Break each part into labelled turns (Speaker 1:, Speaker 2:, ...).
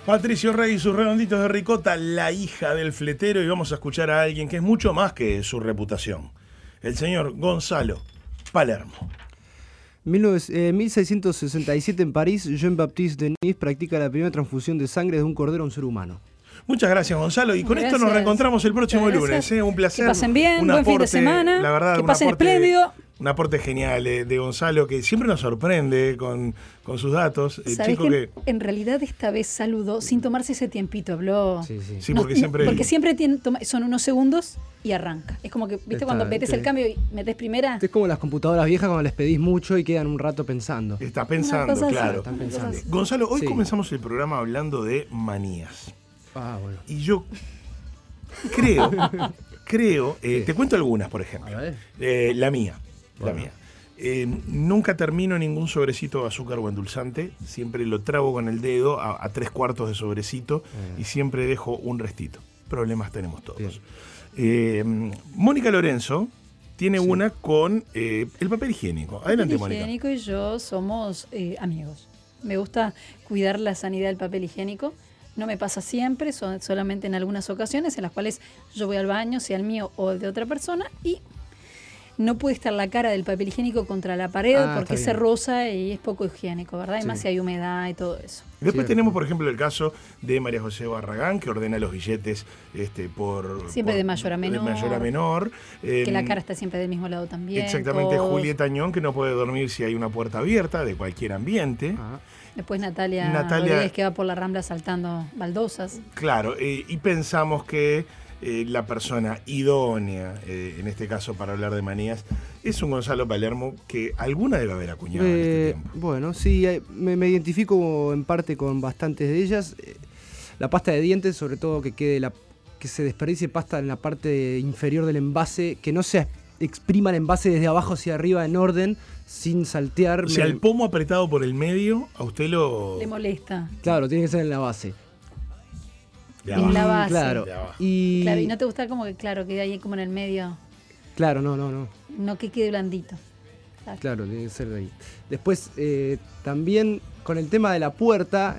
Speaker 1: Patricio Rey y sus redonditos de ricota, la hija del fletero, y vamos a escuchar a alguien que es mucho más que su reputación. El señor Gonzalo Palermo.
Speaker 2: 1667 en París, Jean-Baptiste Denis practica la primera transfusión de sangre de un cordero a un ser humano.
Speaker 1: Muchas gracias, Gonzalo, y con esto nos reencontramos el próximo lunes. Un placer.
Speaker 3: Que pasen bien, buen fin de semana,
Speaker 1: la verdad,
Speaker 3: que pasen espléndido.
Speaker 1: Un aporte genial de Gonzalo, que siempre nos sorprende con sus datos.
Speaker 3: ¿Sabés que en realidad esta vez saludó sin tomarse ese tiempito? Habló.
Speaker 1: Sí, porque
Speaker 3: siempre son unos segundos y arranca. Es como que, ¿viste cuando metes el cambio y metes primera?
Speaker 2: Es como las computadoras viejas cuando les pedís mucho y quedan un rato pensando.
Speaker 1: Está pensando, claro.
Speaker 2: Están pensando.
Speaker 1: Gonzalo, hoy comenzamos el programa hablando de manías.
Speaker 2: Bueno.
Speaker 1: Y yo creo, te cuento algunas, por ejemplo. La mía. Nunca termino ningún sobrecito de azúcar o endulzante. Siempre lo trago con el dedo a 3/4 de sobrecito y siempre dejo un restito. Problemas tenemos todos. Mónica Lorenzo tiene una con el papel higiénico. Adelante, Mónica.
Speaker 3: El papel higiénico y yo somos amigos. Me gusta cuidar la sanidad del papel higiénico. No me pasa siempre, son solamente en algunas ocasiones en las cuales yo voy al baño, sea el mío o el de otra persona, y no puede estar la cara del papel higiénico contra la pared porque se roza y es poco higiénico, ¿verdad? Además si hay humedad y todo eso.
Speaker 1: Después tenemos, por ejemplo, el caso de María José Barragán, que ordena los billetes
Speaker 3: siempre de mayor a menor.
Speaker 1: Que
Speaker 3: la cara está siempre del mismo lado también.
Speaker 1: Exactamente, todos. Julieta Añón, que no puede dormir si hay una puerta abierta de cualquier ambiente.
Speaker 3: Después Natalia Rodríguez, que va por la Rambla saltando baldosas.
Speaker 1: Claro, y pensamos que la persona idónea, en este caso para hablar de manías, es un Gonzalo Palermo que alguna debe haber acuñado en este tiempo.
Speaker 2: Bueno, sí, me identifico en parte con bastantes de ellas. La pasta de dientes, sobre todo que se desperdicie pasta en la parte inferior del envase, que no se exprima el envase desde abajo hacia arriba en orden, sin saltear.
Speaker 1: O sea, el pomo apretado por el medio, a usted
Speaker 3: le molesta.
Speaker 2: Claro, tiene que ser en la base.
Speaker 3: En la base.
Speaker 2: Claro.
Speaker 3: Y no te gusta como que, quede ahí como en el medio.
Speaker 2: Claro, no.
Speaker 3: No que quede blandito.
Speaker 2: Claro, tiene que ser de ahí. Después, también con el tema de la puerta,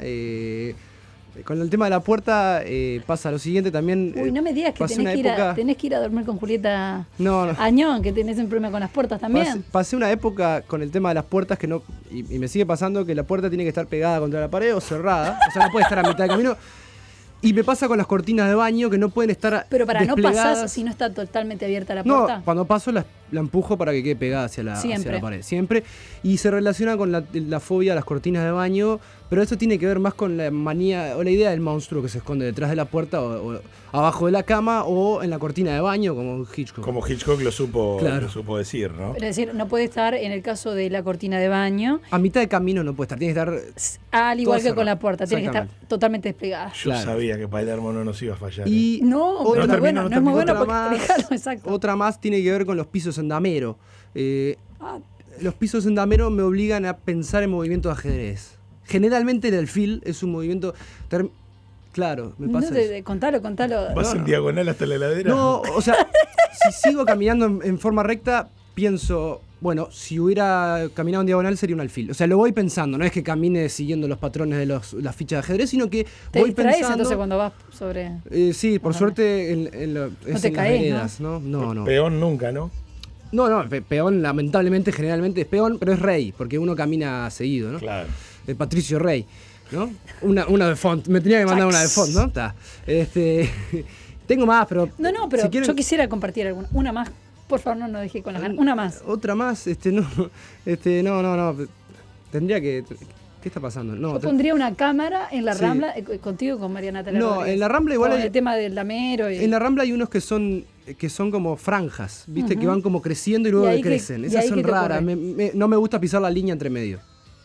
Speaker 2: pasa lo siguiente también.
Speaker 3: Uy, no me digas que tenés que ir a dormir con Julieta Añón, que tenés un problema con las puertas también.
Speaker 2: Pasé una época con el tema de las puertas que no. Y me sigue pasando que la puerta tiene que estar pegada contra la pared o cerrada. O sea, no puede estar a mitad de camino. Y me pasa con las cortinas de baño que no pueden estar
Speaker 3: Pero
Speaker 2: desplegadas.
Speaker 3: no pasás si no está totalmente abierta la puerta.
Speaker 2: No, cuando paso la empujo para que quede pegada hacia la pared. Siempre. Y se relaciona con la fobia a las cortinas de baño, pero eso tiene que ver más con la manía o la idea del monstruo que se esconde detrás de la puerta o abajo de la cama o en la cortina de baño, como Hitchcock.
Speaker 1: Como Hitchcock lo supo decir, ¿no?
Speaker 3: Es decir, no puede estar en el caso de la cortina de baño.
Speaker 2: A mitad de camino no puede estar, tiene que estar.
Speaker 3: Al igual que con la puerta, tiene que estar totalmente desplegada.
Speaker 1: Yo sabía que Palermo no nos iba a fallar.
Speaker 2: Y
Speaker 3: no es muy bueno porque exacto.
Speaker 2: Otra más tiene que ver con los pisos en damero. Los pisos en damero me obligan a pensar en movimientos de ajedrez. Generalmente el alfil es un movimiento. Claro, me pasa eso.
Speaker 3: Contalo.
Speaker 1: ¿Vas en diagonal hasta la heladera?
Speaker 2: No, o sea, si sigo caminando en forma recta, pienso, bueno, si hubiera caminado en diagonal sería un alfil. O sea, lo voy pensando, no es que camine siguiendo los patrones de las fichas de ajedrez, sino que voy pensando.
Speaker 3: Entonces cuando vas sobre.
Speaker 2: Sí, por suerte
Speaker 3: no te caes,
Speaker 2: veredas, ¿no? No.
Speaker 1: Peón nunca, ¿no?
Speaker 2: No, peón lamentablemente generalmente es peón, pero es rey, porque uno camina seguido, ¿no?
Speaker 1: Claro.
Speaker 2: Patricio Rey, ¿no? Una de font, me tenía que mandar una de font, ¿no? Tengo más, pero.
Speaker 3: No, pero si quieren, yo quisiera compartir alguna. Una más, por favor, no dejé con las ganas. Una más.
Speaker 2: Otra más, no. Tendría que. ¿Qué está pasando? No,
Speaker 3: yo pondría una cámara en la Rambla, contigo con María Natalia Rodríguez.
Speaker 2: En la Rambla igual
Speaker 3: hay el tema del damero.
Speaker 2: En la Rambla hay unos que son como franjas, ¿viste? Que van como creciendo y luego decrecen. Esas son raras. No me gusta pisar la línea entre medio.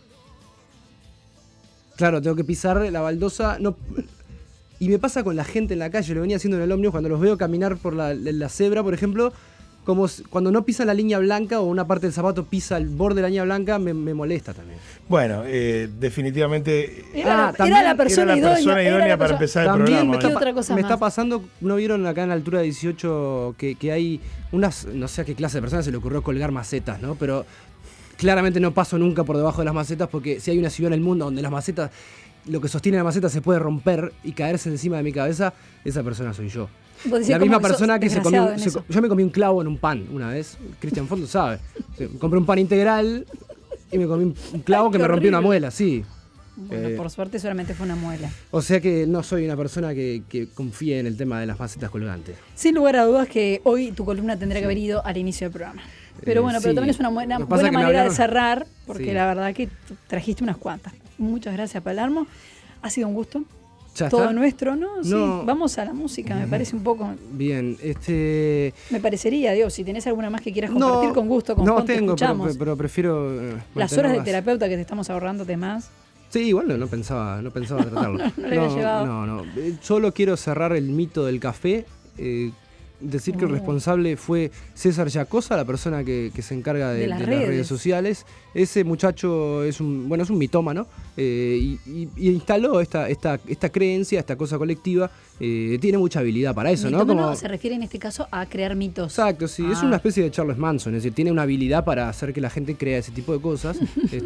Speaker 2: Claro, tengo que pisar la baldosa. No. Y me pasa con la gente en la calle, lo venía haciendo en el ómnibus, cuando los veo caminar por la cebra, por ejemplo, como cuando no pisa la línea blanca o una parte del zapato pisa el borde de la línea blanca, me molesta también.
Speaker 1: Bueno, definitivamente
Speaker 3: era la persona idónea
Speaker 1: para empezar el programa.
Speaker 2: Me está pasando, ¿no vieron acá en la altura de 18 que hay unas, no sé a qué clase de personas se le ocurrió colgar macetas, ¿no? Pero claramente no paso nunca por debajo de las macetas porque si hay una ciudad en el mundo donde las macetas lo que sostiene la maceta se puede romper y caerse encima de mi cabeza, esa persona soy yo.
Speaker 3: La
Speaker 2: misma persona que yo me comí un clavo en un pan una vez, Cristian Fondo sabe. Compré un pan integral y me comí un clavo que me rompió una muela, sí.
Speaker 3: Bueno, por suerte solamente fue una muela.
Speaker 2: O sea que no soy una persona que confíe en el tema de las macetas colgantes.
Speaker 3: Sin lugar a dudas que hoy tu columna tendría que haber ido al inicio del programa. Pero bueno, pero también es una buena manera de cerrar, porque la verdad que trajiste unas cuantas. Muchas gracias, Palermo. Ha sido un gusto. Todo nuestro, ¿no? Sí, vamos a la música, me parece un poco...
Speaker 2: Bien,
Speaker 3: Me parecería, Dios, si tenés alguna más que quieras compartir, con gusto,
Speaker 2: no tengo, pero prefiero...
Speaker 3: Las horas de terapeuta que te estamos ahorrándote más.
Speaker 2: Sí, igual no pensaba tratarlo.
Speaker 3: No le había llevado.
Speaker 2: No. Solo quiero cerrar el mito del café. Decir que el responsable fue César Yacosa, la persona que se encarga de las redes sociales. Ese muchacho es un mitómano y instaló esta creencia, esta cosa colectiva. Tiene mucha habilidad para eso,
Speaker 3: mitómano,
Speaker 2: ¿no?
Speaker 3: Se refiere en este caso a crear mitos.
Speaker 2: Exacto, sí. Es una especie de Charles Manson, es decir, tiene una habilidad para hacer que la gente crea ese tipo de cosas,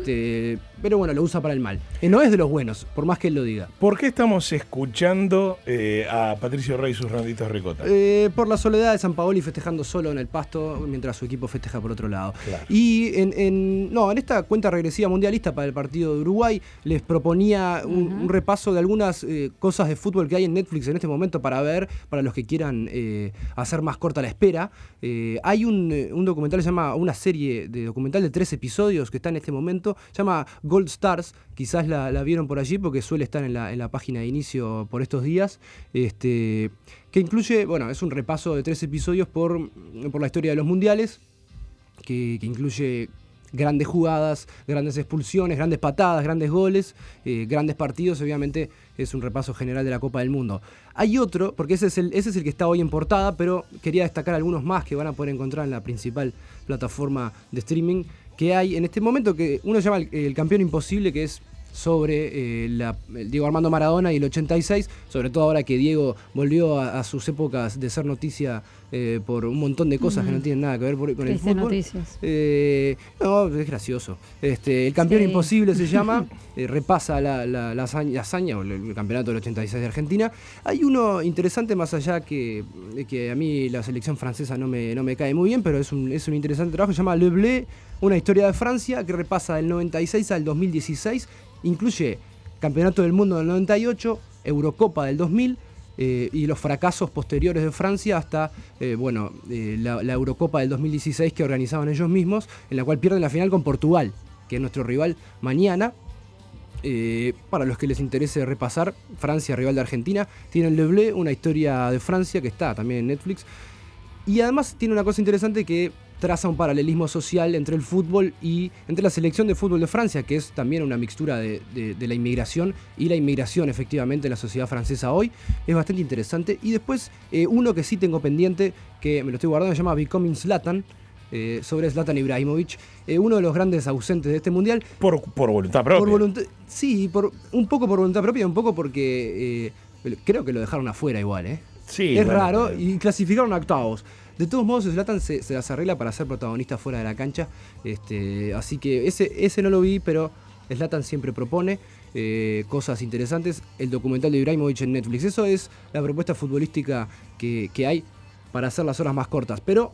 Speaker 2: pero bueno, lo usa para el mal. No es de los buenos, por más que él lo diga.
Speaker 1: ¿Por qué estamos escuchando a Patricio Rey y sus randitos ricota?
Speaker 2: Por la soledad de Sampaoli festejando solo en el pasto, mientras su equipo festeja por otro lado.
Speaker 1: Claro.
Speaker 2: Y en esta cuenta regresiva mundialista para el partido de Uruguay, les proponía un repaso de algunas cosas de fútbol que hay en Netflix en este momento para ver, para los que quieran hacer más corta la espera. Hay un documental, se llama una serie de documental de 3 episodios que está en este momento, se llama Gold Stars, quizás la vieron por allí porque suele estar en la página de inicio por estos días, que incluye, es un repaso de 3 episodios por la historia de los mundiales, que incluye grandes jugadas, grandes expulsiones, grandes patadas, grandes goles, grandes partidos. Obviamente es un repaso general de la Copa del Mundo. Hay otro, porque ese es el que está hoy en portada, pero quería destacar algunos más que van a poder encontrar en la principal plataforma de streaming que hay en este momento, que uno se llama El Campeón Imposible, que es sobre el Diego Armando Maradona y el 86, sobre todo ahora que Diego volvió a sus épocas de ser noticia por un montón de cosas que no tienen nada que ver con el fútbol.
Speaker 3: Noticias.
Speaker 2: No, es gracioso. El Campeón Imposible se llama, repasa la hazaña o el campeonato del 86 de Argentina. Hay uno interesante, más allá que a mí la selección francesa no me cae muy bien, pero es un interesante trabajo, se llama Le Blé, una historia de Francia que repasa del 96 al 2016, incluye Campeonato del Mundo del 98, Eurocopa del 2000, y los fracasos posteriores de Francia hasta la Eurocopa del 2016 que organizaban ellos mismos, en la cual pierden la final con Portugal, que es nuestro rival mañana. Para los que les interese repasar, Francia, rival de Argentina, tienen Le Blé, una historia de Francia que está también en Netflix. Y además tiene una cosa interesante que traza un paralelismo social entre el fútbol y entre la selección de fútbol de Francia, que es también una mixtura de la inmigración y la inmigración efectivamente en la sociedad francesa hoy. Es bastante interesante. Y después uno que sí tengo pendiente, que me lo estoy guardando, se llama Becoming Zlatan, sobre Zlatan Ibrahimovic, uno de los grandes ausentes de este mundial.
Speaker 1: Por voluntad propia.
Speaker 2: Sí, un poco por voluntad propia, un poco porque creo que lo dejaron afuera igual.
Speaker 1: Sí,
Speaker 2: es raro, y clasificaron a octavos. De todos modos, Zlatan se las arregla para ser protagonista fuera de la cancha. Así que ese no lo vi, pero Zlatan siempre propone cosas interesantes. El documental de Ibrahimovic en Netflix. Eso es la propuesta futbolística que hay para hacer las horas más cortas. Pero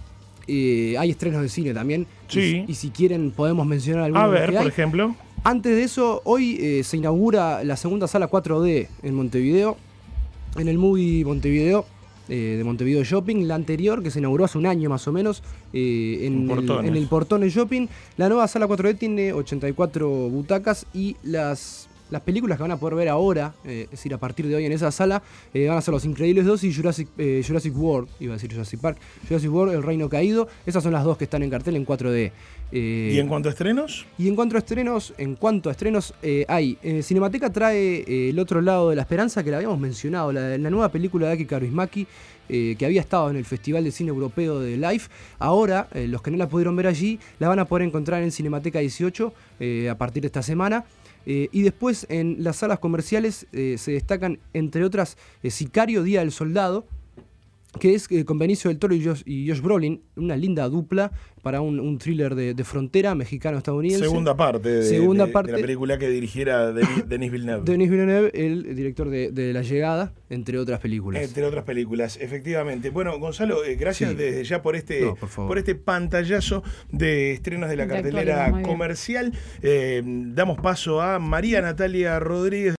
Speaker 2: hay estrenos de cine también.
Speaker 1: Sí.
Speaker 2: Y si quieren, podemos mencionar algunos.
Speaker 1: A ver, por ejemplo.
Speaker 2: Antes de eso, hoy se inaugura la segunda sala 4D en Montevideo, en el Movie Montevideo. De Montevideo Shopping, la anterior que se inauguró hace un año más o menos en el Portones Shopping. La nueva sala 4D tiene 84 butacas y las películas que van a poder ver ahora, es decir, a partir de hoy en esa sala, van a ser Los Increíbles 2 y Jurassic World, iba a decir Jurassic Park, Jurassic World, El Reino Caído. Esas son las dos que están en cartel en 4D.
Speaker 1: ¿Y en cuanto a estrenos?
Speaker 2: En cuanto a estrenos, hay Cinemateca trae El Otro Lado de la Esperanza, que la habíamos mencionado, la nueva película de Aki Kaurismäki, que había estado en el Festival de Cine Europeo de Life. Ahora, los que no la pudieron ver allí, la van a poder encontrar en Cinemateca 18 a partir de esta semana. Y después en las salas comerciales se destacan, entre otras, Sicario, Día del Soldado, que es con Benicio del Toro y Josh Brolin, una linda dupla para un thriller de frontera mexicano-estadounidense.
Speaker 1: Segunda parte de la película que dirigiera Denis Villeneuve.
Speaker 2: Denis Villeneuve, el director de La Llegada, entre otras películas.
Speaker 1: Entre otras películas, efectivamente. Bueno, Gonzalo, gracias desde ya por este pantallazo de estrenos de la cartelera comercial. Damos paso a María Natalia Rodríguez.